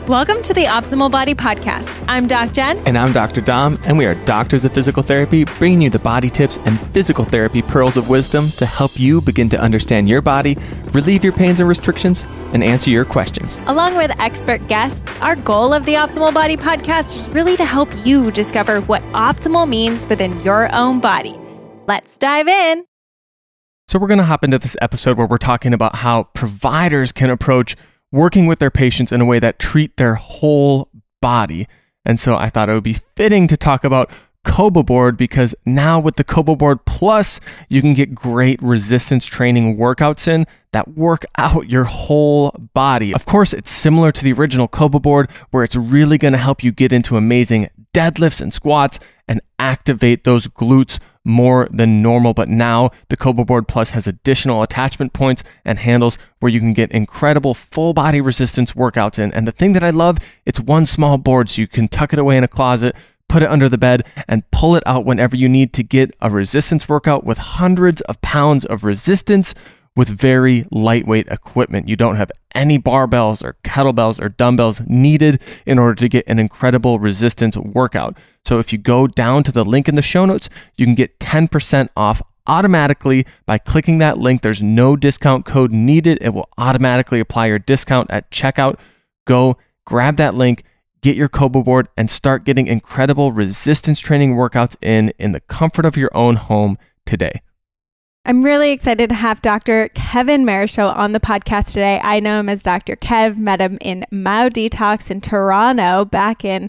Welcome to the Optimal Body Podcast. I'm Doc Jen. And I'm Dr. Dom, and we are doctors of physical therapy, bringing you the body tips and physical therapy pearls of wisdom to help you begin to understand your body, relieve your pains and restrictions, and answer your questions. Along with expert guests, our goal of the Optimal Body Podcast is really to help you discover what optimal means within your own body. Let's dive in. So we're going to hop into this episode where we're talking about how providers can approach working with their patients in a way that treat their whole body. And so I thought it would be fitting to talk about CoboBoard, because now with the CoboBoard Plus, you can get great resistance training workouts in that work out your whole body. Of course, it's similar to the original CoboBoard, where it's really going to help you get into amazing deadlifts and squats and activate those glutes more than normal. But now the CoboBoard Plus has additional attachment points and handles where you can get incredible full body resistance workouts in. And the thing that I love, it's one small board, so you can tuck it away in a closet, put it under the bed, and pull it out whenever you need to get a resistance workout with hundreds of pounds of resistance with very lightweight equipment. You don't have any barbells or kettlebells or dumbbells needed in order to get an incredible resistance workout. So if you go down to the link in the show notes, you can get 10% off automatically by clicking that link. There's no discount code needed. It will automatically apply your discount at checkout. Go grab that link, get your CoboBoard, and start getting incredible resistance training workouts in the comfort of your own home today. I'm really excited to have Dr. Kevin Marichaux on the podcast today. I know him as Dr. Kev, met him in MyoDetox in Toronto back in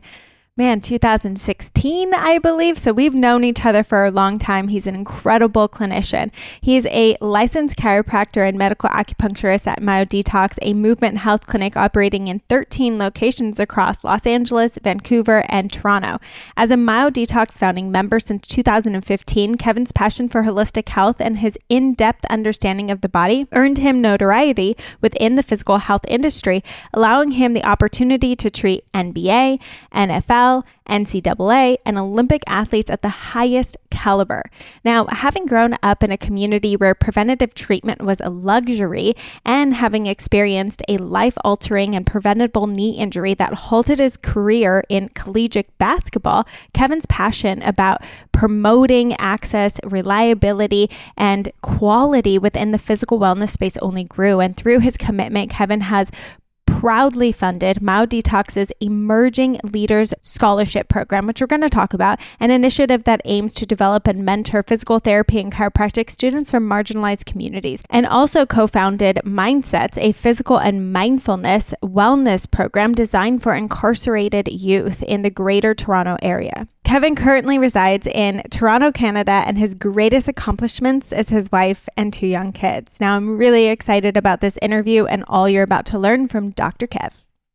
2016, I believe. So we've known each other for a long time. He's an incredible clinician. He's a licensed chiropractor and medical acupuncturist at MyoDetox, a movement health clinic operating in 13 locations across Los Angeles, Vancouver, and Toronto. As a MyoDetox founding member since 2015, Kevin's passion for holistic health and his in-depth understanding of the body earned him notoriety within the physical health industry, allowing him the opportunity to treat NBA, NFL, NCAA, and Olympic athletes at the highest caliber. Now, having grown up in a community where preventative treatment was a luxury and having experienced a life-altering and preventable knee injury that halted his career in collegiate basketball, Kevin's passion about promoting access, reliability, and quality within the physical wellness space only grew. And through his commitment, Kevin has proudly funded MyoDetox's Emerging Leaders Scholarship Program, which we're going to talk about, an initiative that aims to develop and mentor physical therapy and chiropractic students from marginalized communities, and also co-founded Mindsets, a physical and mindfulness wellness program designed for incarcerated youth in the Greater Toronto area. Kevin currently resides in Toronto, Canada, and his greatest accomplishments is his wife and 2 young kids. Now, I'm really excited about this interview and all you're about to learn from Dr. Kev.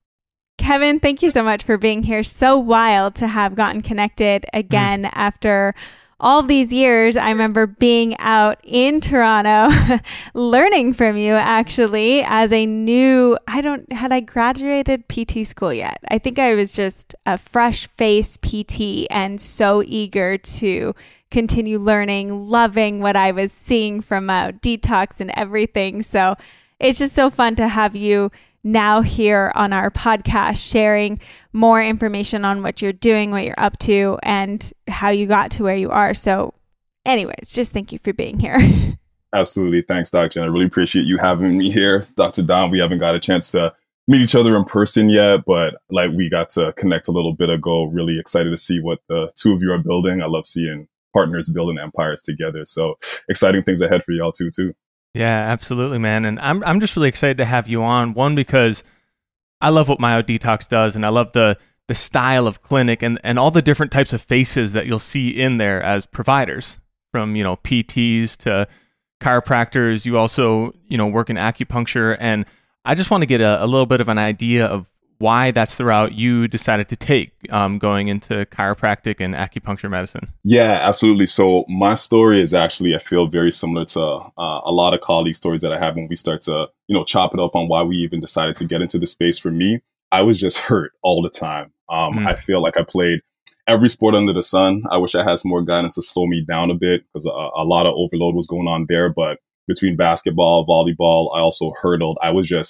Kevin, thank you so much for being here. So wild to have gotten connected again after all these years. I remember being out in Toronto, learning from you actually as a new, had I graduated PT school yet? I think I was just a fresh face PT and so eager to continue learning, loving what I was seeing from Detox and everything. So it's just so fun to have you now here on our podcast, sharing more information on what you're doing, what you're up to, and how you got to where you are. So anyways, just thank you for being here. Absolutely. Thanks, Dr. Jen. I really appreciate you having me here. Dr. Dom, we haven't got a chance to meet each other in person yet, but we got to connect a little bit ago. Really excited to see what the two of you are building. I love seeing partners building empires together. So exciting things ahead for y'all too. Yeah, absolutely, man. And I'm just really excited to have you on. One, because I love what MyoDetox does, and I love the style of clinic and all the different types of faces that you'll see in there as providers, from, PTs to chiropractors. You also, work in acupuncture. And I just want to get a little bit of an idea of why that's the route you decided to take going into chiropractic and acupuncture medicine. Yeah, absolutely. So my story is actually, I feel, very similar to a lot of colleague stories that I have when we start to, chop it up on why we even decided to get into the space. For me, I was just hurt all the time. I feel like I played every sport under the sun. I wish I had some more guidance to slow me down a bit, because a lot of overload was going on there. But between basketball, volleyball, I also hurdled. I was just,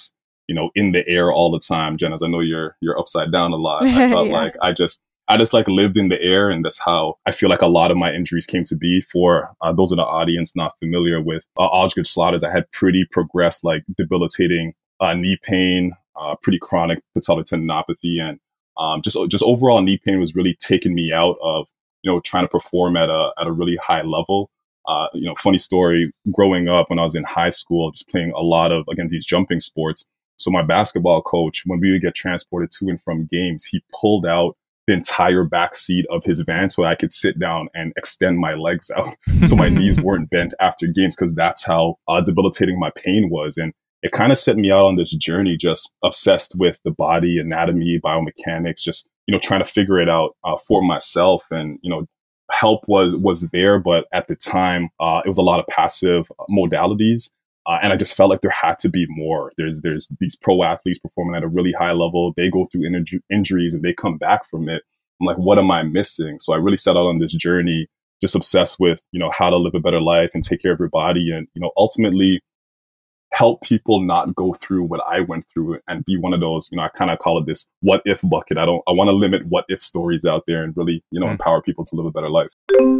in the air all the time. Jen, as I know you're upside down a lot. I felt like I just like lived in the air, and that's how I feel like a lot of my injuries came to be. For those in the audience not familiar with Osgood Schlatter's, I had pretty progressed, like debilitating knee pain, pretty chronic patellar tendinopathy, and just overall knee pain was really taking me out of trying to perform at a really high level. Funny story, growing up when I was in high school, just playing a lot of, again, these jumping sports. So my basketball coach, when we would get transported to and from games, he pulled out the entire back seat of his van so I could sit down and extend my legs out so my knees weren't bent after games, because that's how debilitating my pain was. And it kind of set me out on this journey, just obsessed with the body, anatomy, biomechanics, just, trying to figure it out for myself. And, help was there, but at the time, it was a lot of passive modalities. And I just felt like there had to be more. There's these pro athletes performing at a really high level. They go through injuries and they come back from it. I'm like, what am I missing? So I really set out on this journey, just obsessed with, how to live a better life and take care of your body, and, ultimately help people not go through what I went through, and be one of those, I kind of call it this what if bucket. I want to limit what if stories out there and really, empower people to live a better life.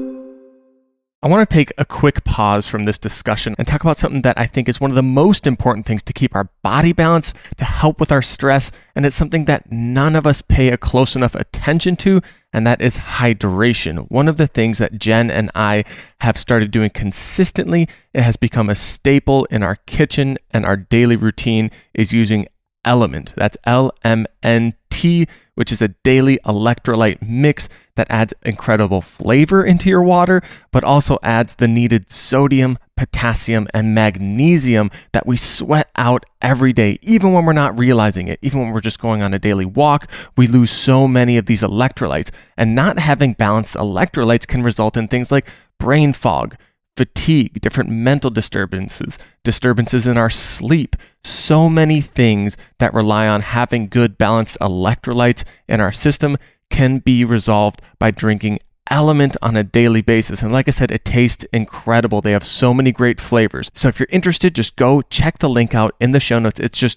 I want to take a quick pause from this discussion and talk about something that I think is one of the most important things to keep our body balanced, to help with our stress, and it's something that none of us pay a close enough attention to, and that is hydration. One of the things that Jen and I have started doing consistently, it has become a staple in our kitchen and our daily routine, is using Element. That's LMNT, which is a daily electrolyte mix that adds incredible flavor into your water, but also adds the needed sodium, potassium, and magnesium that we sweat out every day, even when we're not realizing it. Even when we're just going on a daily walk, we lose so many of these electrolytes. And not having balanced electrolytes can result in things like brain fog, fatigue, different mental disturbances in our sleep, so many things that rely on having good balanced electrolytes in our system can be resolved by drinking Element on a daily basis. And like I said, it tastes incredible. They have so many great flavors. So if you're interested, just go check the link out in the show notes. It's just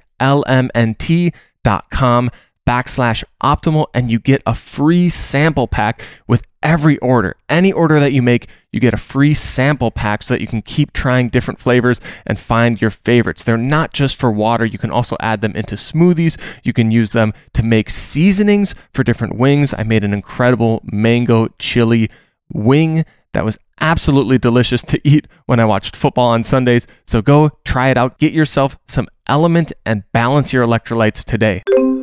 drinklmnt.com/optimal, and you get a free sample pack with every order. Any order that you make, you get a free sample pack so that you can keep trying different flavors and find your favorites. They're not just for water. You can also add them into smoothies. You can use them to make seasonings for different wings. I made an incredible mango chili wing that was absolutely delicious to eat when I watched football on Sundays. So go try it out. Get yourself some Element and balance your electrolytes today.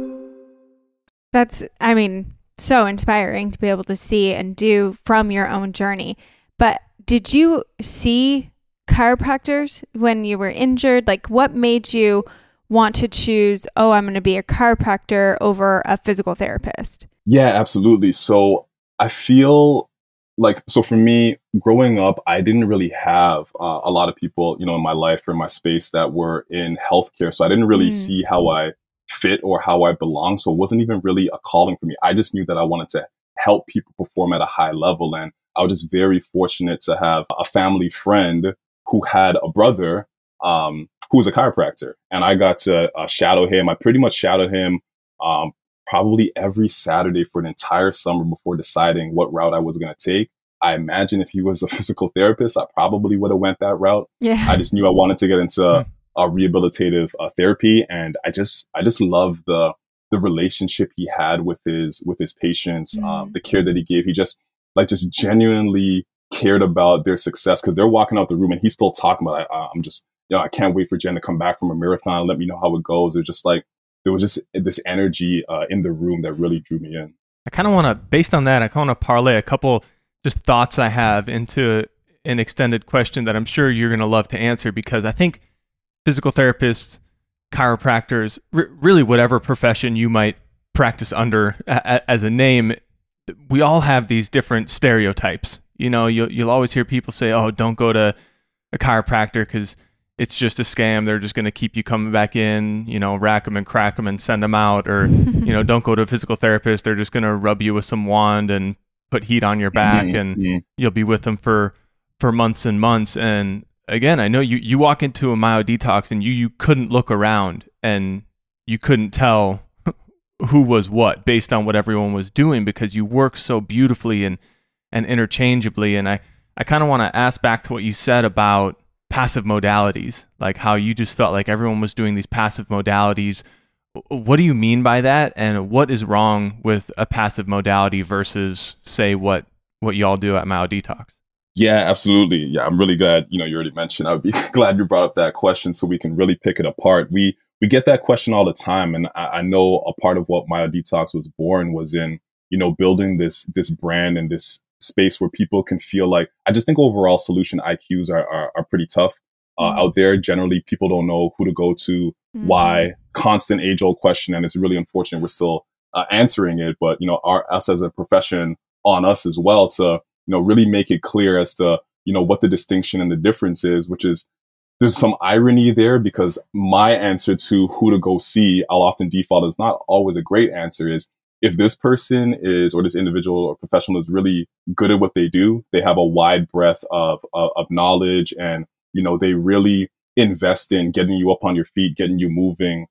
That's, so inspiring to be able to see and do from your own journey. But did you see chiropractors when you were injured? Like, what made you want to choose, I'm going to be a chiropractor over a physical therapist? Yeah, absolutely. So I feel like, so for me, growing up, I didn't really have a lot of people, in my life or in my space that were in healthcare. So I didn't really see how I fit or how I belong. So it wasn't even really a calling for me. I just knew that I wanted to help people perform at a high level. And I was just very fortunate to have a family friend who had a brother who was a chiropractor. And I got to shadow him. I pretty much shadowed him probably every Saturday for an entire summer before deciding what route I was going to take. I imagine if he was a physical therapist, I probably would have went that route. Yeah. I just knew I wanted to get into rehabilitative therapy, and I just love the relationship he had with his patients, the care that he gave. He just genuinely cared about their success, because they're walking out the room and he's still talking about, I can't wait for Jen to come back from a marathon. Let me know how it goes. It's just like there was just this energy in the room that really drew me in. I kind of want to, based on that, I kind of want to parlay a couple just thoughts I have into an extended question that I'm sure you're going to love to answer, because I think physical therapists, chiropractors, really whatever profession you might practice under as a name, we all have these different stereotypes. You'll always hear people say, don't go to a chiropractor because it's just a scam. They're just going to keep you coming back in, rack them and crack them and send them out. Or, don't go to a physical therapist. They're just going to rub you with some wand and put heat on your back and you'll be with them for months and months. And again, I know you walk into a Myo Detox and you couldn't look around and you couldn't tell who was what based on what everyone was doing because you work so beautifully and interchangeably. And I kind of want to ask back to what you said about passive modalities, like how you just felt like everyone was doing these passive modalities. What do you mean by that? And what is wrong with a passive modality versus, say, what y'all do at MyoDetox? Yeah, absolutely. Yeah, I'm really glad, you already mentioned, I would be glad you brought up that question so we can really pick it apart. We get that question all the time. And I know a part of what MyoDetox was born was in, building this brand and this space where people can feel like, I just think overall solution IQs are pretty tough out there. Generally, people don't know who to go to, why, constant age old question. And it's really unfortunate we're still answering it. But, us as a profession, on us as well to, really make it clear as to, what the distinction and the difference is, which is there's some irony there because my answer to who to go see, I'll often default is not always a great answer is if this person is, or this individual or professional is really good at what they do, they have a wide breadth of knowledge and, they really invest in getting you up on your feet, getting you moving,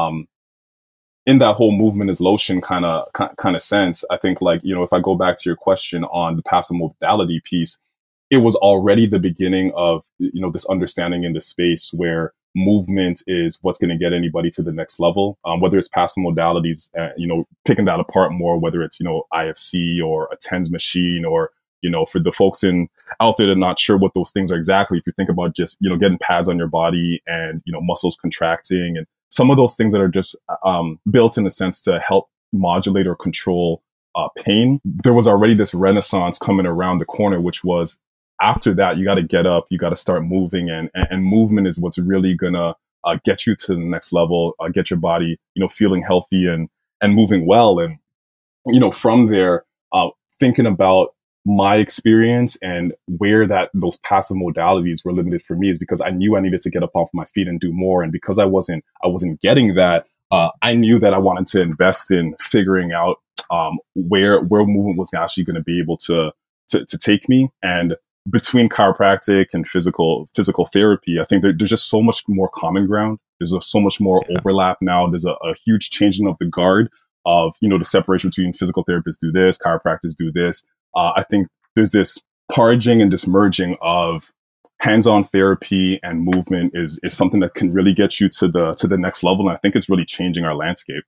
in that whole movement is lotion kind of sense. I think if I go back to your question on the passive modality piece, it was already the beginning of, this understanding in the space where movement is what's going to get anybody to the next level, whether it's passive modalities, picking that apart more, whether it's, IFC or a TENS machine or, for the folks out there that are not sure what those things are exactly, if you think about just, getting pads on your body and, muscles contracting and some of those things that are just built in a sense to help modulate or control pain. There was already this renaissance coming around the corner, which was after that, you got to get up, you got to start moving and movement is what's really going to get you to the next level, get your body, feeling healthy and moving well. And, from there, thinking about my experience and where those passive modalities were limited for me is because I knew I needed to get up off my feet and do more. And because I wasn't getting that, I knew that I wanted to invest in figuring out where movement was actually going to be able to take me. And between chiropractic and physical therapy, I think there's just so much more common ground. There's so much more overlap now. There's a huge changing of the guard of, the separation between physical therapists do this, chiropractors do this. I think there's this parging and this merging of hands-on therapy and movement is something that can really get you to the next level. And I think it's really changing our landscape.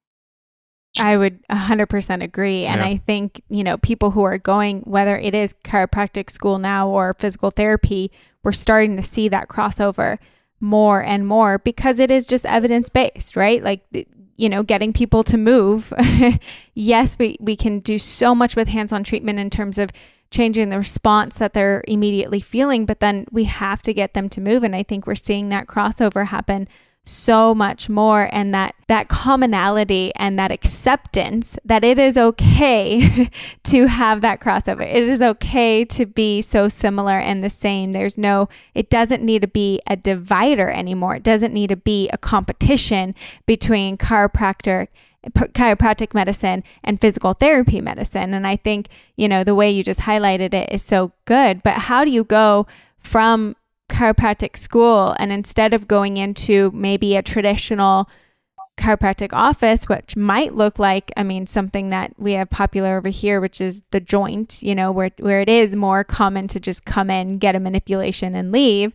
I would 100% agree. And I think, people who are going, whether it is chiropractic school now or physical therapy, we're starting to see that crossover more and more because it is just evidence-based, right? Like, getting people to move. Yes, we can do so much with hands-on treatment in terms of changing the response that they're immediately feeling, but then we have to get them to move. And I think we're seeing that crossover happen so much more, and that commonality and that acceptance that it is okay to have that crossover. It is okay to be so similar and the same. It doesn't need to be a divider anymore. It doesn't need to be a competition between chiropractic medicine and physical therapy medicine. And I think, the way you just highlighted it is so good. But how do you go from chiropractic school and instead of going into maybe a traditional chiropractic office, which might look like, something that we have popular over here, which is the joint, where it is more common to just come in, get a manipulation and leave,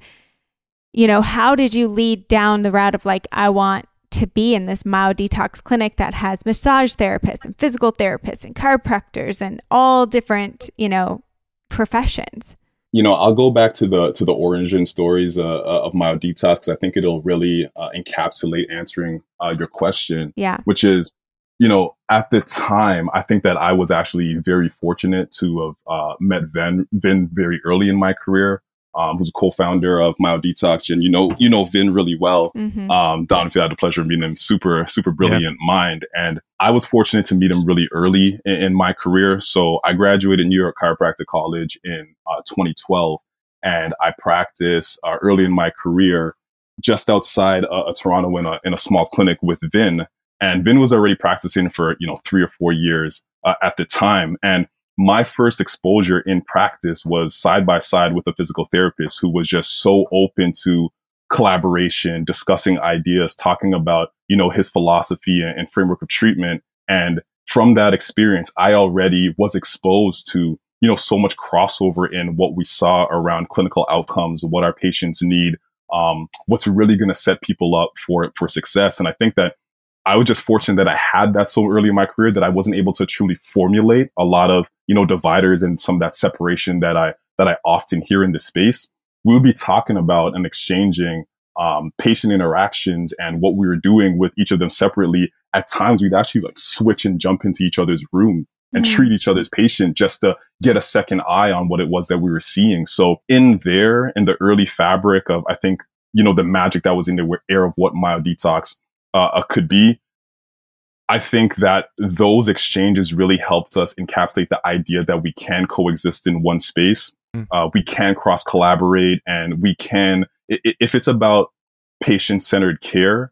how did you lead down the route of I want to be in this MyoDetox clinic that has massage therapists and physical therapists and chiropractors and all different, professions? I'll go back to the origin stories of MyoDetox because I think it'll really encapsulate answering your question. Yeah. Which is, at the time, I think that I was actually very fortunate to have met Vin very early in my career, who's a co-founder of MyoDetox. And you know Vin really well. Mm-hmm. Don, if you had the pleasure of meeting him, super brilliant mind. And I was fortunate to meet him really early in my career. So I graduated New York Chiropractic College in 2012, and I practiced early in my career just outside Toronto in a small clinic with Vin. And Vin was already practicing for 3 or 4 years at the time. And my first exposure in practice was side by side with a physical therapist who was just so open to collaboration, discussing ideas, talking about, his philosophy and framework of treatment. And from that experience, I already was exposed to, so much crossover in what we saw around clinical outcomes, what our patients need, what's really going to set people up for success. And I think that I was just fortunate that I had that so early in my career that I wasn't able to truly formulate a lot of, dividers and some of that separation that I often hear in this space. We would be talking about and exchanging patient interactions and what we were doing with each of them separately. At times, we'd actually switch and jump into each other's room and treat each other's patient just to get a second eye on what it was that we were seeing. So in the early fabric of, I think, the magic that was in the air of what MyoDetox could be, I think that those exchanges really helped us encapsulate the idea that we can coexist in one space. We can cross collaborate, and we can, if it's about patient-centered care,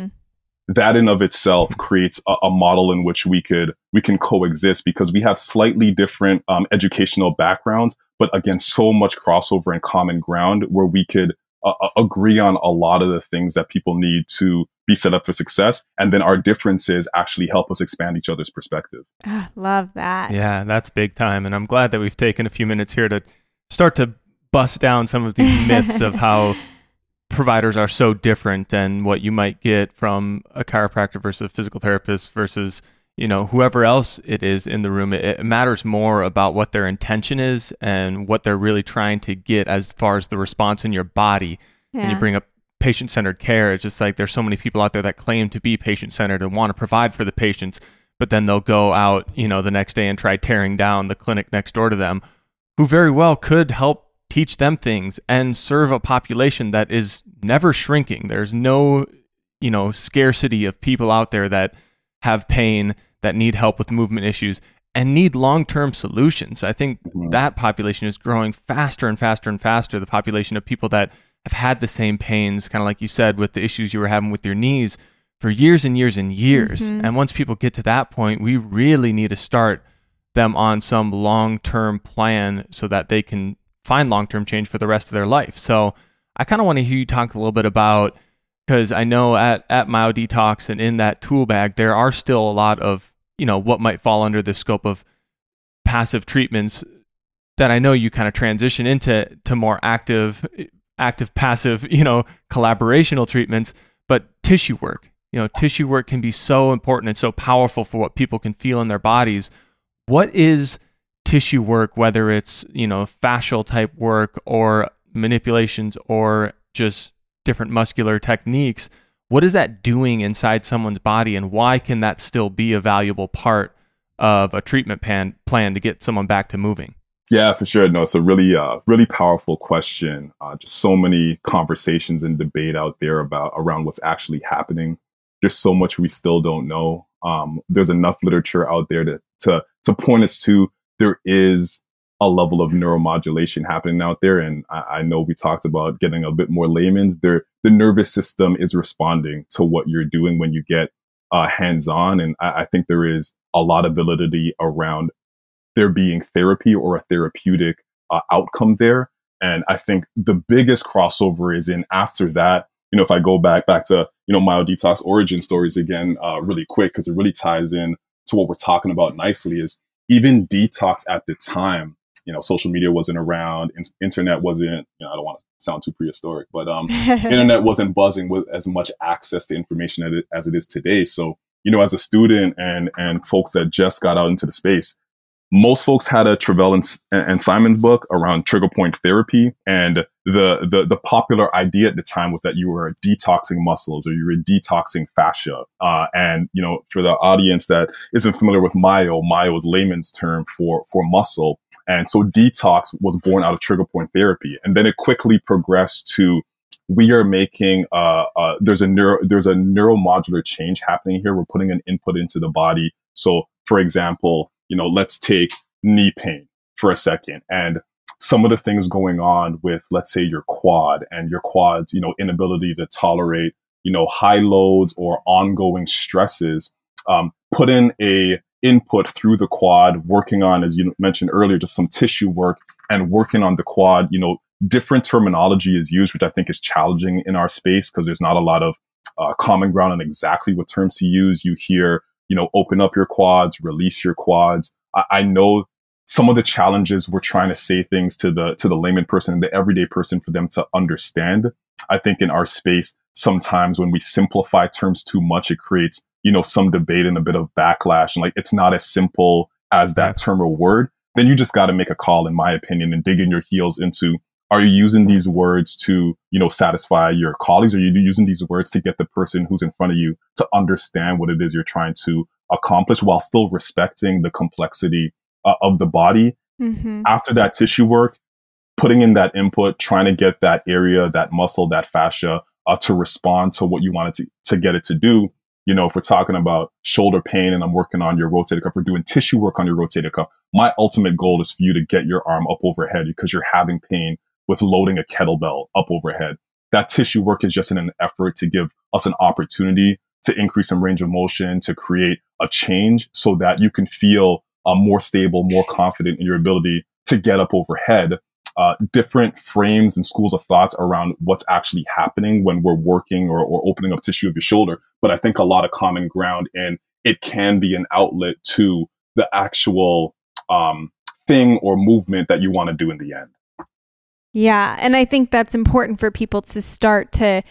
that in of itself creates a model in which we can coexist, because we have slightly different educational backgrounds, but again, so much crossover and common ground where we could agree on a lot of the things that people need to be set up for success. And then our differences actually help us expand each other's perspective. Love that. Yeah, that's big time. And I'm glad that we've taken a few minutes here to start to bust down some of these myths of how providers are so different and what you might get from a chiropractor versus a physical therapist versus, whoever else it is in the room. It matters more about what their intention is and what they're really trying to get as far as the response in your body. Yeah. When you bring up patient-centered care, it's just like there's so many people out there that claim to be patient-centered and want to provide for the patients, but then they'll go out, the next day and try tearing down the clinic next door to them, who very well could help teach them things and serve a population that is never shrinking. There's no, scarcity of people out there that have pain, that need help with movement issues and need long-term solutions. I think that population is growing faster and faster and faster. The population of people that have had the same pains, kind of like you said, with the issues you were having with your knees for years and years and years. And once people get to that point, we really need to start them on some long-term plan so that they can find long-term change for the rest of their life. So I kind of want to hear you talk a little bit about, because I know at MyoDetox and in that tool bag, there are still a lot of, what might fall under the scope of passive treatments that I know you kind of transition into more active, passive, collaborational treatments, but tissue work. Tissue work can be so important and so powerful for what people can feel in their bodies. What is tissue work, whether it's, fascial type work or manipulations or just different muscular techniques? What is that doing inside someone's body, and why can that still be a valuable part of a treatment plan to get someone back to moving? Yeah, for sure. No, it's a really, really powerful question. Just so many conversations and debate out there around what's actually happening. There's so much we still don't know. There's enough literature out there to point us to there is a level of neuromodulation happening out there. And I know we talked about getting a bit more layman's. The nervous system is responding to what you're doing when you get hands-on. And I think there is a lot of validity around there being therapy or a therapeutic outcome there. And I think the biggest crossover is in after that, if I go back to, MyoDetox origin stories again, really quick, because it really ties in to what we're talking about nicely, is even detox at the time, social media wasn't around, internet wasn't, I don't want to sound too prehistoric, but internet wasn't buzzing with as much access to information as it is today. So, as a student and folks that just got out into the space, most folks had a Travell and Simon's book around trigger point therapy. And the popular idea at the time was that you were detoxing muscles or you were detoxing fascia. And, for the audience that isn't familiar with myo is layman's term for muscle. And so detox was born out of trigger point therapy. And then it quickly progressed to, we are making, there's a neuromodular change happening here. We're putting an input into the body. So for example, let's take knee pain for a second, and some of the things going on with, let's say, your quad and your quad's, inability to tolerate, high loads or ongoing stresses. Put in a input through the quad, working on, as you mentioned earlier, just some tissue work and working on the quad, different terminology is used, which I think is challenging in our space because there's not a lot of common ground on exactly what terms to use. You hear, open up your quads, release your quads. I know some of the challenges we're trying to say things to the layman person and the everyday person for them to understand. I think in our space, sometimes when we simplify terms too much, it creates, some debate and a bit of backlash. And like, it's not as simple as that term or word. Then you just got to make a call, in my opinion, and dig in your heels into, are you using these words to, satisfy your colleagues? Or are you using these words to get the person who's in front of you to understand what it is you're trying to accomplish while still respecting the complexity of the body? Mm-hmm. After that tissue work, putting in that input, trying to get that area, that muscle, that fascia to respond to what you wanted to get it to do. If we're talking about shoulder pain and I'm working on your rotator cuff, we're doing tissue work on your rotator cuff. My ultimate goal is for you to get your arm up overhead because you're having pain with loading a kettlebell up overhead. That tissue work is just in an effort to give us an opportunity to increase some range of motion, to create a change so that you can feel more stable, more confident in your ability to get up overhead. Different frames and schools of thoughts around what's actually happening when we're working or opening up tissue of your shoulder. But I think a lot of common ground, and it can be an outlet to the actual thing or movement that you want to do in the end. Yeah. And I think that's important for people to start to,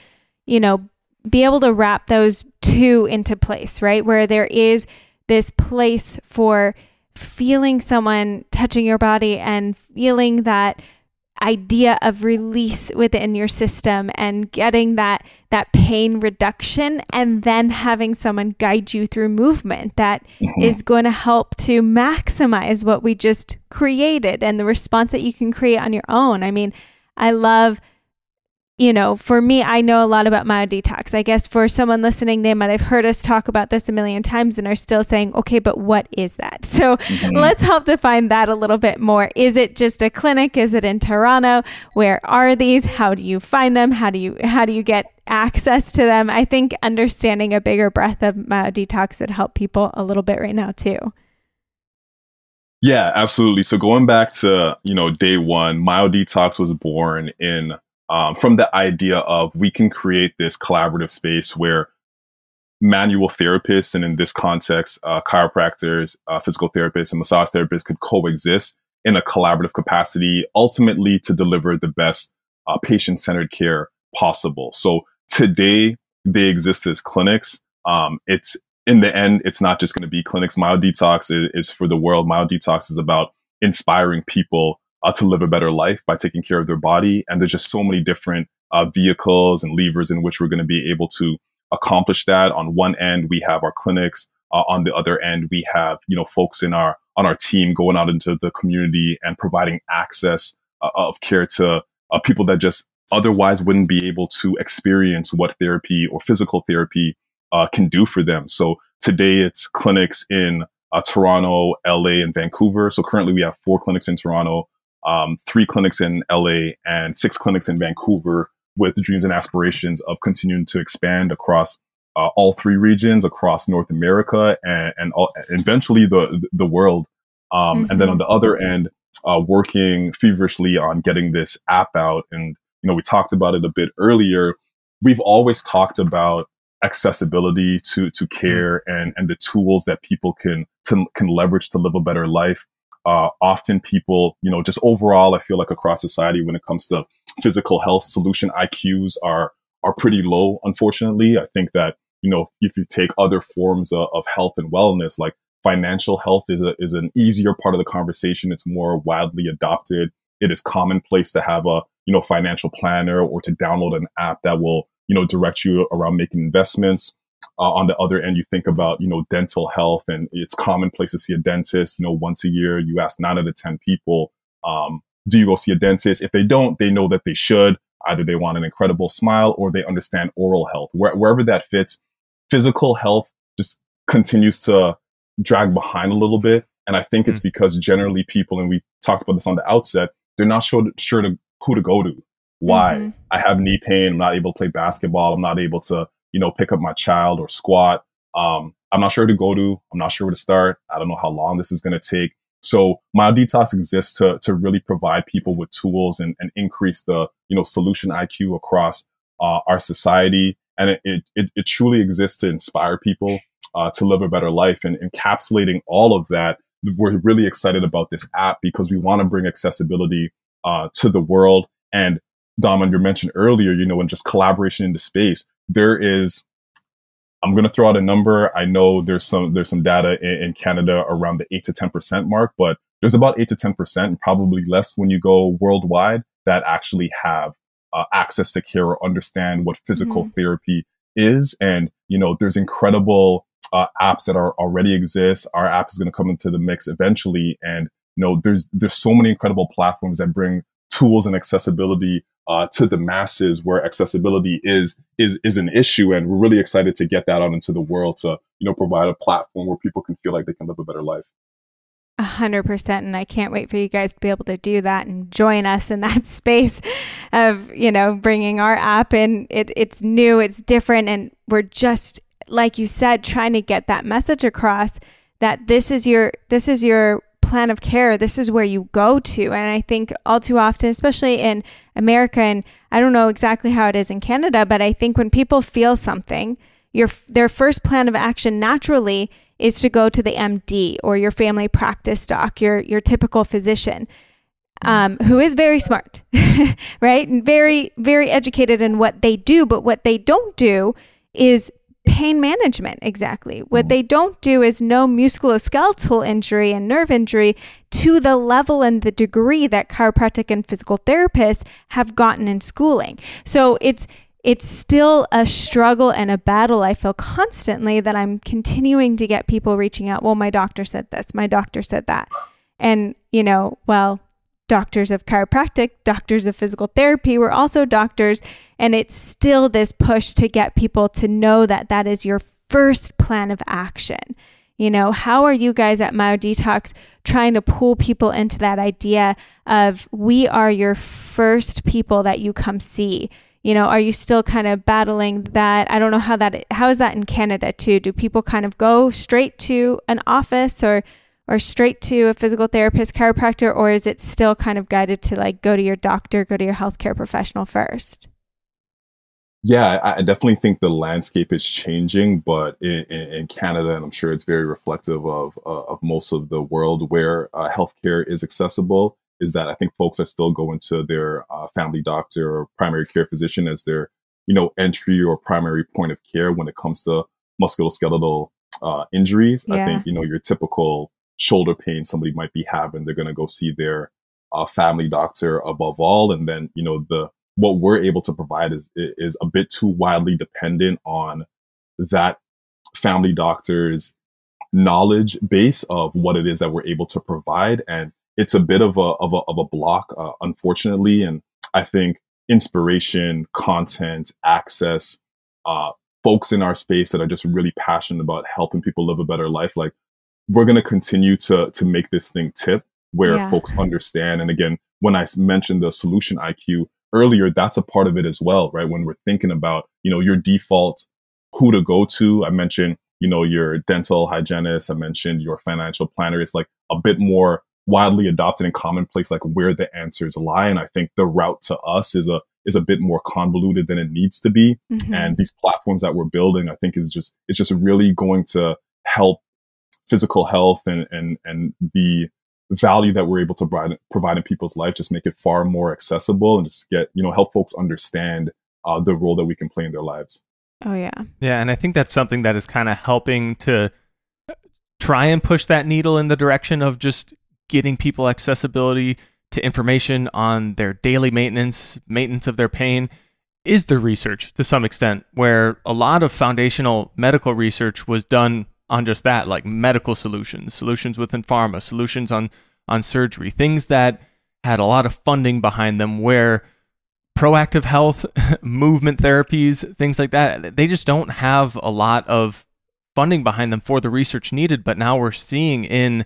be able to wrap those two into place, right? Where there is this place for feeling someone touching your body and feeling that idea of release within your system and getting that pain reduction, and then having someone guide you through movement that is going to help to maximize what we just created and the response that you can create on your own. I mean, I love, for me, I know a lot about MyoDetox. I guess for someone listening, they might have heard us talk about this a million times and are still saying, okay, but what is that? So let's help define that a little bit more. Is it just a clinic? Is it in Toronto? Where are these? How do you find them? How do you get access to them? I think understanding a bigger breadth of MyoDetox would help people a little bit right now too. Yeah, absolutely. So going back to, day one, MyoDetox was born in from the idea of we can create this collaborative space where manual therapists, and in this context, chiropractors, physical therapists, and massage therapists could coexist in a collaborative capacity, ultimately to deliver the best patient-centered care possible. So today, they exist as clinics. It's in the end, it's not just going to be clinics. MyoDetox is for the world. MyoDetox is about inspiring people to live a better life by taking care of their body. And there's just so many different vehicles and levers in which we're going to be able to accomplish that. On one end, we have our clinics. On the other end, we have, folks on our team going out into the community and providing access of care to people that just otherwise wouldn't be able to experience what therapy or physical therapy can do for them. So today it's clinics in Toronto, LA, and Vancouver. So currently we have 4 clinics in Toronto, 3 clinics in LA, and 6 clinics in Vancouver, with dreams and aspirations of continuing to expand across all 3 regions, across North America, and eventually the world. And then on the other end, working feverishly on getting this app out. And, we talked about it a bit earlier. We've always talked about accessibility to care and the tools that people can leverage to live a better life. Often people, just overall, I feel like across society, when it comes to physical health, solution IQs are pretty low, unfortunately. I think that, if you take other forms of health and wellness, like financial health is an easier part of the conversation. It's more widely adopted. It is commonplace to have a, financial planner or to download an app that will, direct you around making investments. On the other end, you think about, dental health, and it's commonplace to see a dentist, once a year. You ask 9 out of 10 people, do you go see a dentist? If they don't, they know that they should. Either they want an incredible smile or they understand oral health. Wherever that fits, physical health just continues to drag behind a little bit. And I think it's because generally people, and we talked about this on the outset, they're not sure who to go to. Why? I have knee pain. I'm not able to play basketball. I'm not able to, pick up my child or squat. I'm not sure who to go to. I'm not sure where to start. I don't know how long this is going to take. So MyoDetox exists to really provide people with tools and increase the, solution IQ across our society. And it truly exists to inspire people to live a better life. And encapsulating all of that, we're really excited about this app because we want to bring accessibility to the world. And Dom, you mentioned earlier, and just collaboration into space. There is, I'm going to throw out a number. I know there's some data in Canada around the 8 to 10% mark, but there's about 8 to 10% and probably less when you go worldwide that actually have access to care or understand what physical therapy is. And, there's incredible apps that already exist. Our app is going to come into the mix eventually. And, there's so many incredible platforms that bring tools and accessibility to the masses where accessibility is an issue. And we're really excited to get that out into the world to, provide a platform where people can feel like they can live a better life. 100%. And I can't wait for you guys to be able to do that and join us in that space of, bringing our app in. It's new, it's different. And we're just, like you said, trying to get that message across that this is your plan of care. This is where you go to. And I think all too often, especially in America, and I don't know exactly how it is in Canada, but I think when people feel something, their first plan of action naturally is to go to the MD or your family practice doc, your typical physician, who is very smart, right? And very, very educated in what they do. But what they don't do is pain management. Exactly. What they don't do is know musculoskeletal injury and nerve injury to the level and the degree that chiropractic and physical therapists have gotten in schooling. So it's still a struggle and a battle. I feel constantly that I'm continuing to get people reaching out. Well, my doctor said this, my doctor said that. And, doctors of chiropractic, doctors of physical therapy, we're also doctors. And it's still this push to get people to know that is your first plan of action. How are you guys at MyoDetox trying to pull people into that idea of we are your first people that you come see? Are you still kind of battling that? I don't know how is that in Canada too? Do people kind of go straight to an office or straight to a physical therapist, chiropractor, or is it still kind of guided to like go to your doctor, go to your healthcare professional first? Yeah, I definitely think the landscape is changing, but in Canada, and I'm sure it's very reflective of most of the world where healthcare is accessible, is that I think folks are still going to their family doctor or primary care physician as their, entry or primary point of care when it comes to musculoskeletal injuries. Yeah. I think, your typical shoulder pain somebody might be having, they're going to go see their family doctor above all. And then, what we're able to provide is a bit too wildly dependent on that family doctor's knowledge base of what it is that we're able to provide. And it's a bit of a block, unfortunately. And I think inspiration, content, access, folks in our space that are just really passionate about helping people live a better life, like we're going to continue to make this thing tip where folks understand. And again, when I mentioned the solution IQ earlier, that's a part of it as well, right? When we're thinking about, your default, who to go to. I mentioned, your dental hygienist. I mentioned your financial planner. It's like a bit more widely adopted and commonplace, like where the answers lie. And I think the route to us is a bit more convoluted than it needs to be. Mm-hmm. And these platforms that we're building, I think it's just really going to help physical health and the value that we're able to provide in people's life, just make it far more accessible and just get, help folks understand the role that we can play in their lives. Oh, yeah. Yeah. And I think that's something that is kind of helping to try and push that needle in the direction of just getting people accessibility to information on their daily maintenance of their pain is the research to some extent, where a lot of foundational medical research was done on just that, like medical solutions within pharma, solutions on surgery, things that had a lot of funding behind them, where proactive health, movement therapies, things like that, they just don't have a lot of funding behind them for the research needed. But now we're seeing in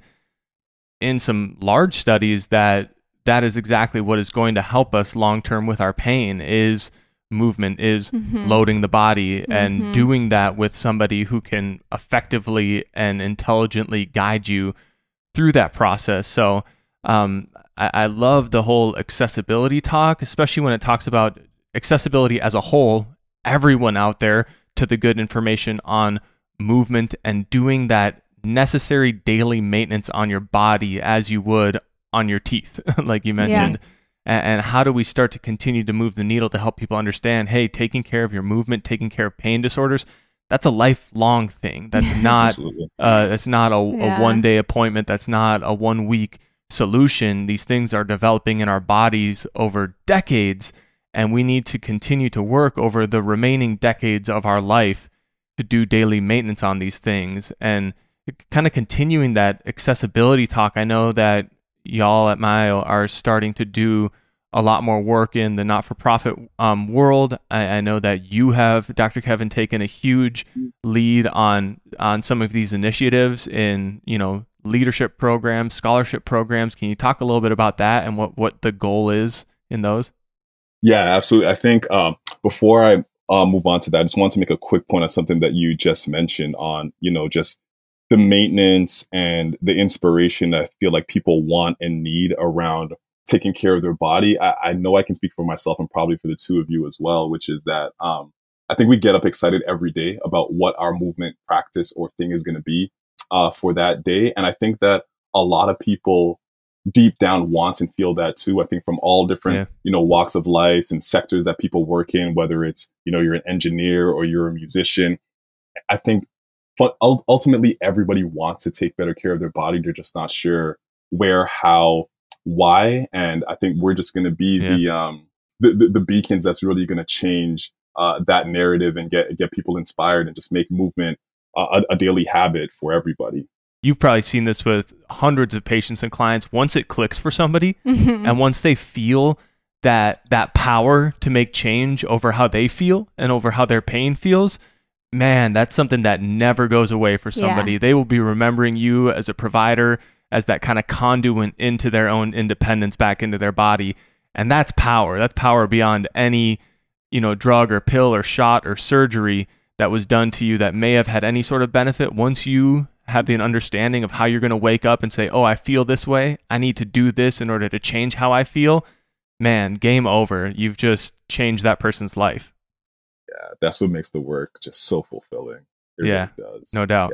some large studies that is exactly what is going to help us long-term with our pain is movement, is loading the body and doing that with somebody who can effectively and intelligently guide you through that process. So I love the whole accessibility talk, especially when it talks about accessibility as a whole, everyone out there, to the good information on movement and doing that necessary daily maintenance on your body as you would on your teeth, like you mentioned. And how do we start to continue to move the needle to help people understand, hey, taking care of your movement, taking care of pain disorders, that's a lifelong thing. That's not a one-day appointment. That's not a one-week solution. These things are developing in our bodies over decades, and we need to continue to work over the remaining decades of our life to do daily maintenance on these things. And kind of continuing that accessibility talk, I know that y'all at Mayo are starting to do a lot more work in the not-for-profit world. I know that you have, Dr. Kevin, taken a huge lead on some of these initiatives in, leadership programs, scholarship programs. Can you talk a little bit about that and what the goal is in those? Yeah, absolutely. I think before I move on to that, I just want to make a quick point on something that you just mentioned on, just the maintenance and the inspiration that I feel like people want and need around taking care of their body. I know I can speak for myself and probably for the two of you as well, which is that I think we get up excited every day about what our movement practice or thing is going to be for that day. And I think that a lot of people deep down want and feel that too. I think from all different, walks of life and sectors that people work in, whether it's, you're an engineer or you're a musician. I think ultimately everybody wants to take better care of their body. They're just not sure where, how, why. And I think we're just going to be the beacons that's really going to change that narrative and get people inspired and just make movement a daily habit for everybody. You've probably seen this with hundreds of patients and clients. Once it clicks for somebody and once they feel that power to make change over how they feel and over how their pain feels, man, that's something that never goes away for somebody. Yeah. They will be remembering you as a provider, as that kind of conduit into their own independence back into their body. And that's power. That's power beyond any, drug or pill or shot or surgery that was done to you that may have had any sort of benefit. Once you have the understanding of how you're going to wake up and say, oh, I feel this way, I need to do this in order to change how I feel, man, game over. You've just changed that person's life. Yeah, that's what makes the work just so fulfilling. It really does. No doubt.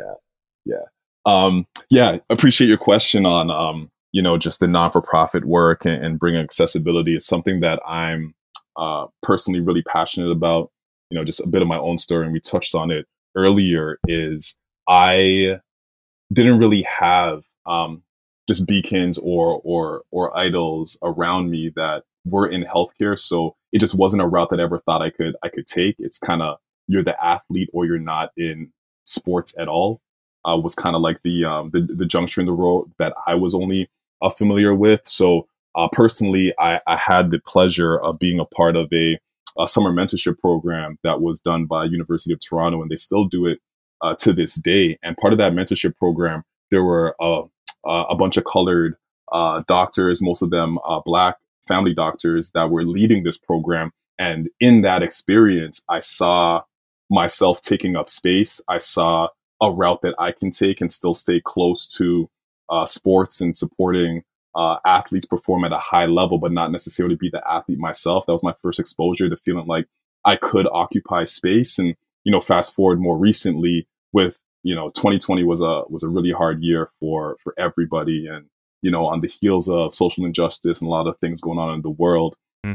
Appreciate your question on, just the non-for-profit work and bringing accessibility. It's something that I'm personally really passionate about. Just a bit of my own story, and we touched on it earlier, is I didn't really have just beacons or idols around me that were in healthcare. So it just wasn't a route that I ever thought I could take. It's kind of, you're the athlete or you're not in sports at all. Was kind of like the juncture in the road that I was only familiar with. So personally, I had the pleasure of being a part of a summer mentorship program that was done by University of Toronto, and they still do it to this day. And part of that mentorship program, there were a bunch of colored doctors, most of them Black family doctors, that were leading this program. And in that experience, I saw myself taking up space. I saw a route that I can take and still stay close to sports and supporting athletes perform at a high level, but not necessarily be the athlete myself. That was my first exposure to feeling like I could occupy space. And, fast forward more recently with, 2020 was a really hard year for everybody. And, on the heels of social injustice and a lot of things going on in the world,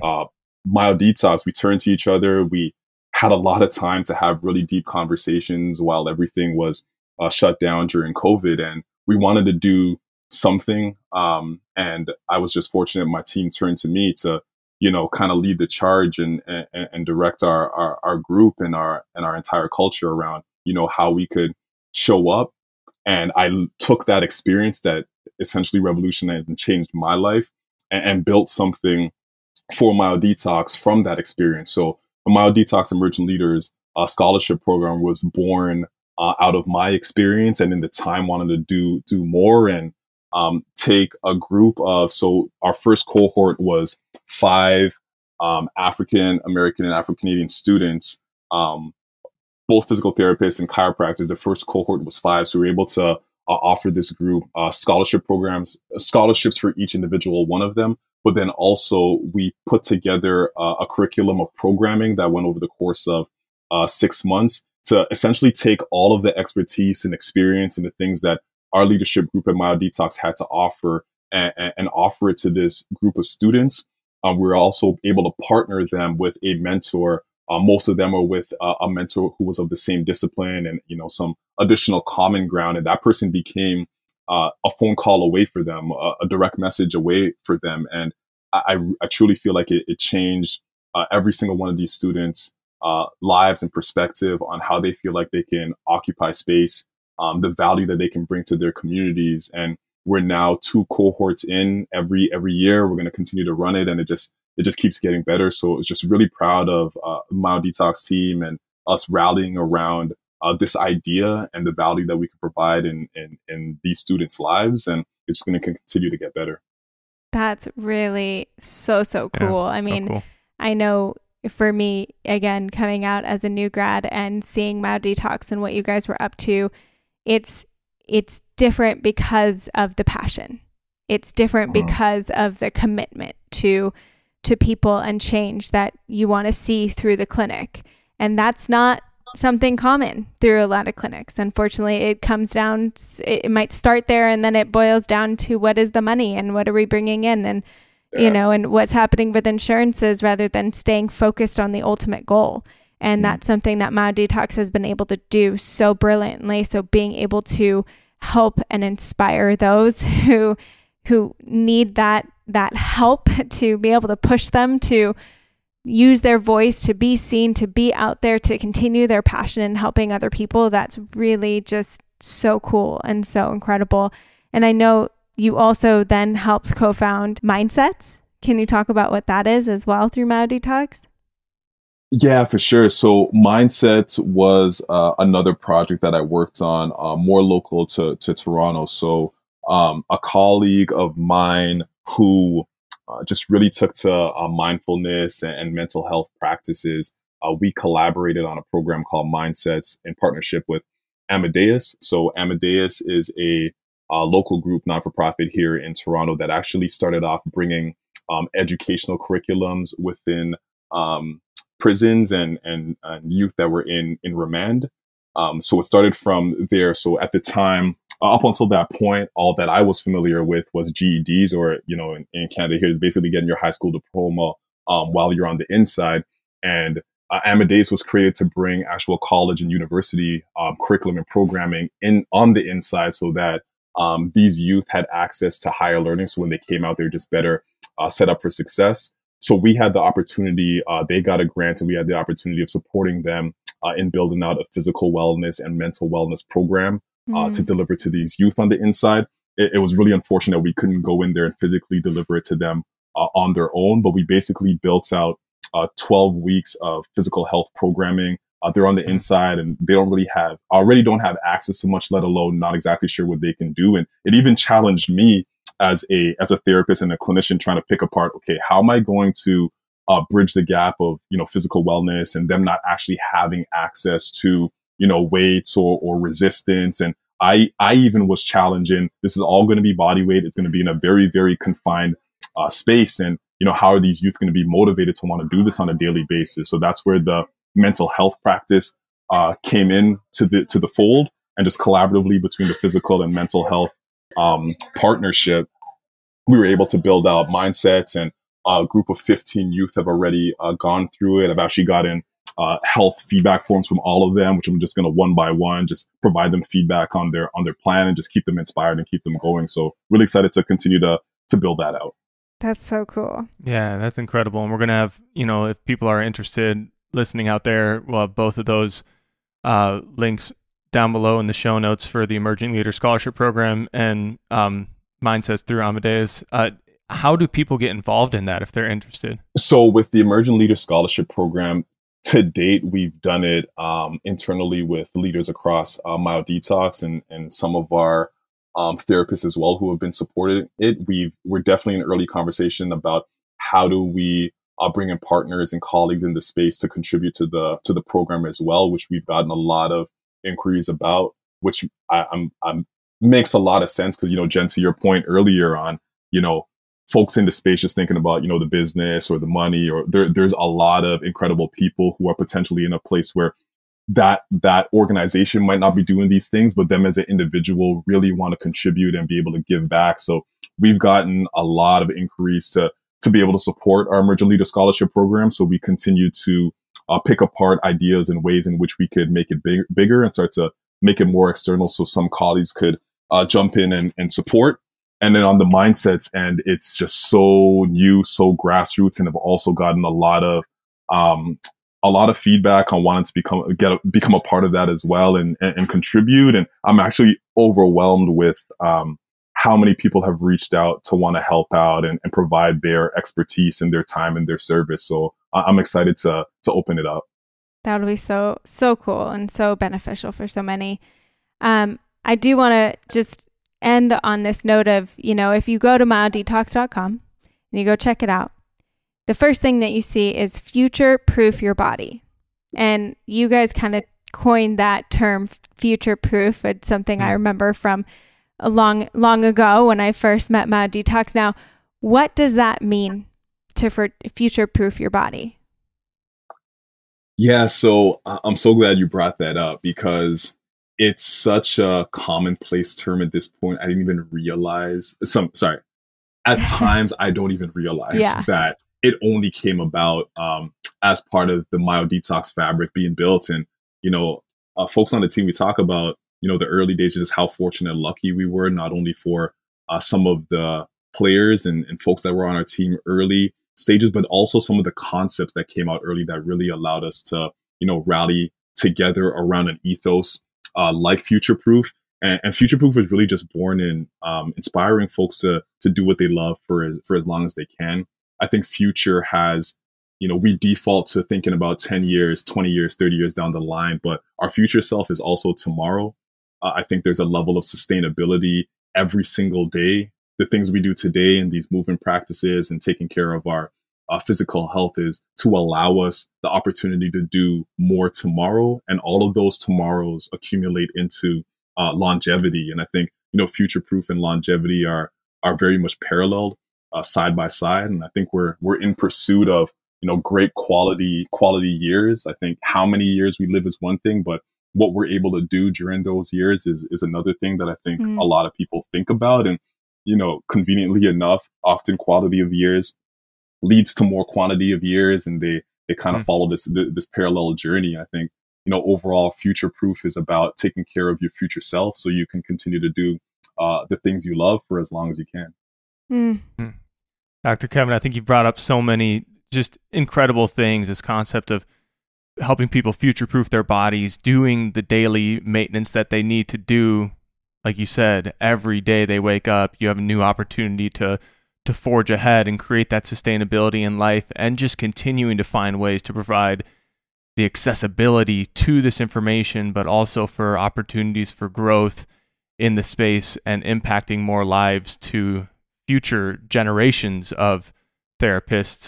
Myo Detox, we turned to each other. We had a lot of time to have really deep conversations while everything was shut down during COVID. And we wanted to do something. And I was just fortunate my team turned to me to, kind of lead the charge and direct our group and our entire culture around, how we could show up. And I took that experience that essentially revolutionized and changed my life and built something for Myo Detox from that experience. So the Myo Detox Emerging Leaders scholarship program was born out of my experience, and in the time wanted to do more and take a group of, so our first cohort was 5 African American and Afro Canadian students, both physical therapists and chiropractors. The first cohort was 5. So we were able to offer this group scholarships for each individual one of them. But then also we put together a curriculum of programming that went over the course of 6 months to essentially take all of the expertise and experience and the things that our leadership group at MyoDetox had to offer and offer it to this group of students. We're also able to partner them with a mentor. Most of them are with a mentor who was of the same discipline and, some additional common ground. And that person became a phone call away for them, a direct message away for them. And I truly feel like it changed every single one of these students' lives and perspective on how they feel like they can occupy space, the value that they can bring to their communities. And we're now 2 cohorts in every year. We're going to continue to run it, and it just keeps getting better. So it's just really proud of MyoDetox team and us rallying around this idea and the value that we can provide in these students' lives, and it's going to continue to get better. That's really so cool. Yeah, I mean, so cool. I know for me, again, coming out as a new grad and seeing MyoDetox and what you guys were up to, it's different because of the passion. It's different because of the commitment to people and change that you want to see through the clinic. And that's not something common through a lot of clinics. Unfortunately, it comes down, it might start there and then it boils down to what is the money and what are we bringing in and, and what's happening with insurances rather than staying focused on the ultimate goal. And that's something that MyoDetox has been able to do so brilliantly. So being able to help and inspire those who need that help to be able to push them to use their voice, to be seen, to be out there, to continue their passion in helping other people. That's really just so cool and so incredible. And I know you also then helped co-found Mindsets. Can you talk about what that is as well through MyoDetox? Yeah, for sure. So Mindsets was another project that I worked on, more local to Toronto. So a colleague of mine who just really took to mindfulness and mental health practices, we collaborated on a program called Mindsets in partnership with Amadeus. So Amadeus is a local group, not-for-profit here in Toronto that actually started off bringing educational curriculums within prisons and youth that were in remand. So it started from there. So at the time, up until that point, all that I was familiar with was GEDs, or, in Canada here is basically getting your high school diploma while you're on the inside. And Amadeus was created to bring actual college and university curriculum and programming on the inside so that these youth had access to higher learning. So when they came out, they were just better set up for success. So we had the opportunity, they got a grant, and we had the opportunity of supporting them in building out a physical wellness and mental wellness program to deliver to these youth on the inside. It was really unfortunate we couldn't go in there and physically deliver it to them on their own, but we basically built out 12 weeks of physical health programming. They're on the inside and they don't have access to much, let alone not exactly sure what they can do. And it even challenged me as a therapist and a clinician trying to pick apart, okay, how am I going to bridge the gap of, physical wellness and them not actually having access to, weights or resistance. And I even was challenging, this is all going to be body weight. It's going to be in a very, very confined space. And, how are these youth going to be motivated to want to do this on a daily basis? So that's where the mental health practice came in to the fold, and just collaboratively between the physical and mental health partnership, we were able to build out Mindsets, and a group of 15 youth have already gone through it. I've actually gotten health feedback forms from all of them, which I'm just going to one by one just provide them feedback on their plan and just keep them inspired and keep them going. So really excited to continue to build that out. That's so cool. Yeah, that's incredible. And we're going to have, if people are interested listening out there, we'll have both of those links down below in the show notes for the Emerging Leader Scholarship Program and Mindsets through Amadeus. How do people get involved in that if they're interested? So with the Emerging Leader Scholarship Program, to date, we've done it internally with leaders across MyoDetox and some of our therapists as well who have been supporting it. We're definitely in early conversation about how do we bring in partners and colleagues in the space to contribute to the program as well, which we've gotten a lot of inquiries about, which I'm makes a lot of sense because, Jen, to your point earlier on, folks in the space just thinking about, the business or the money, or there's a lot of incredible people who are potentially in a place where that organization might not be doing these things, but them as an individual really want to contribute and be able to give back. So we've gotten a lot of inquiries to be able to support our Emerging Leader Scholarship Program. So we continue to pick apart ideas and ways in which we could make it bigger and start to make it more external so some colleagues could jump in and support. And then on the mindsets end, it's just so new, so grassroots, and have also gotten a lot of feedback on wanting to become a part of that as well and contribute. And I'm actually overwhelmed with how many people have reached out to want to help out and provide their expertise and their time and their service. So I'm excited to open it up. That'll be so cool and so beneficial for so many. I do want to just end on this note of, if you go to myodetox.com and you go check it out, the first thing that you see is future proof your body. And you guys kind of coined that term, future proof. It's something I remember from a long ago when I first met MyoDetox. Now, what does that mean for future proof your body? Yeah, so I'm so glad you brought that up because it's such a commonplace term at this point. I didn't even realize at times I don't even realize that it only came about as part of the MyoDetox fabric being built. And, folks on the team, we talk about, the early days of just how fortunate and lucky we were, not only for some of the players and folks that were on our team early stages, but also some of the concepts that came out early that really allowed us to, rally together around an ethos like Future Proof. And Future Proof was really just born in inspiring folks to do what they love for as long as they can. I think future has, we default to thinking about 10 years, 20 years, 30 years down the line, but our future self is also tomorrow. I think there's a level of sustainability every single day. The things we do today in these movement practices and taking care of our physical health is to allow us the opportunity to do more tomorrow. And all of those tomorrows accumulate into longevity. And I think, future proof and longevity are very much paralleled side by side. And I think we're in pursuit of, great quality years. I think how many years we live is one thing, but what we're able to do during those years is another thing that I think a lot of people think about. And, conveniently enough, often quality of years leads to more quantity of years, and they kind of follow this parallel journey. I think, overall future proof is about taking care of your future self so you can continue to do the things you love for as long as you can. Dr. Kevin, I think you've brought up so many just incredible things, this concept of helping people future-proof their bodies, doing the daily maintenance that they need to do. Like you said, every day they wake up, you have a new opportunity to forge ahead and create that sustainability in life, and just continuing to find ways to provide the accessibility to this information, but also for opportunities for growth in the space and impacting more lives to future generations of therapists.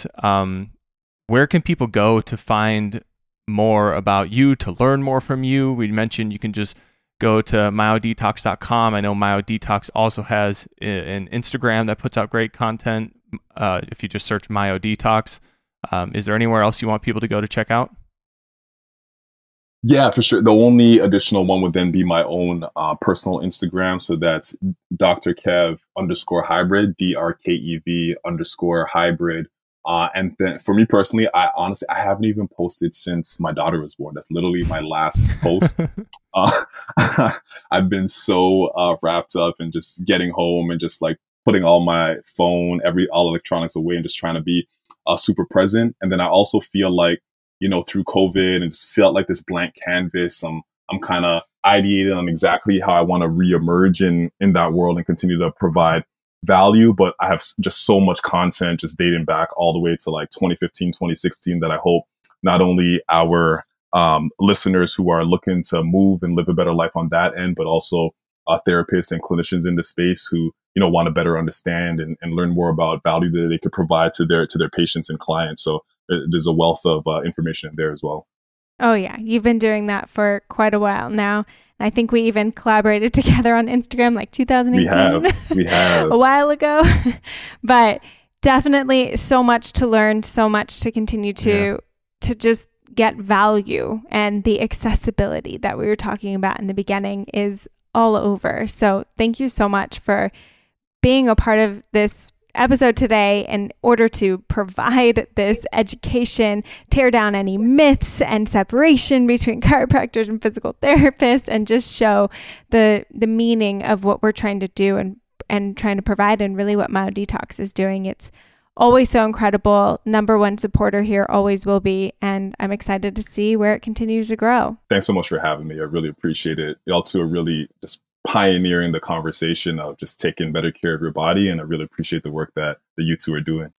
Where can people go to find more about you, to learn more from you? We mentioned you can just go to myodetox.com. I know MyoDetox also has an Instagram that puts out great content. If you just search MyoDetox, is there anywhere else you want people to go to check out? Yeah, for sure. The only additional one would then be my own personal Instagram. So that's Dr. Kev _hybrid, DRKEV _hybrid. And then for me personally, I haven't even posted since my daughter was born. That's literally my last post. I've been so wrapped up in just getting home and just like putting all my phone, all electronics away and just trying to be super present. And then I also feel like, through COVID and just felt like this blank canvas, I'm kind of ideating on exactly how I want to reemerge in that world and continue to provide value. But I have just so much content just dating back all the way to like 2015, 2016 that I hope not only our listeners who are looking to move and live a better life on that end, but also therapists and clinicians in the space who, want to better understand and learn more about value that they could provide to their patients and clients. So there's a wealth of information there as well. Oh, yeah. You've been doing that for quite a while now. And I think we even collaborated together on Instagram like 2018. We have. A while ago. But definitely so much to learn, so much to continue to just get value, and the accessibility that we were talking about in the beginning is all over. So thank you so much for being a part of this episode today in order to provide this education, tear down any myths and separation between chiropractors and physical therapists, and just show the meaning of what we're trying to do and trying to provide, and really what MyoDetox is doing. It's always so incredible. Number one supporter here, always will be. And I'm excited to see where it continues to grow. Thanks so much for having me. I really appreciate it. Y'all two are really just pioneering the conversation of just taking better care of your body. And I really appreciate the work that you two are doing.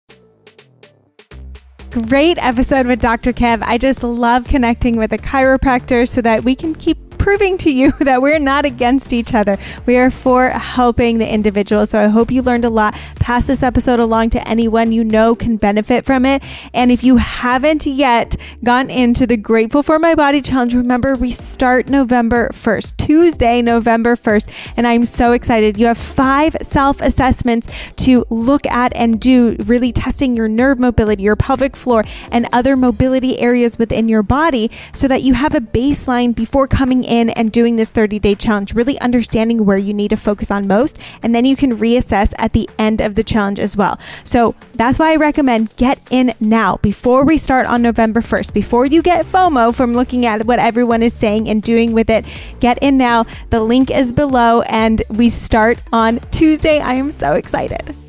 Great episode with Dr. Kev. I just love connecting with a chiropractor so that we can keep proving to you that we're not against each other. We are for helping the individual. So I hope you learned a lot. Pass this episode along to anyone you know can benefit from it. And if you haven't yet gone into the Grateful for My Body Challenge, remember we start November 1st, Tuesday, November 1st. And I'm so excited. You have 5 self-assessments to look at and do, really testing your nerve mobility, your pelvic floor, and other mobility areas within your body so that you have a baseline before coming in and doing this 30-day challenge, really understanding where you need to focus on most, and then you can reassess at the end of the challenge as well. So that's why I recommend get in now before we start on November 1st, before you get FOMO from looking at what everyone is saying and doing with it. Get in now. The link is below and we start on Tuesday. I am so excited.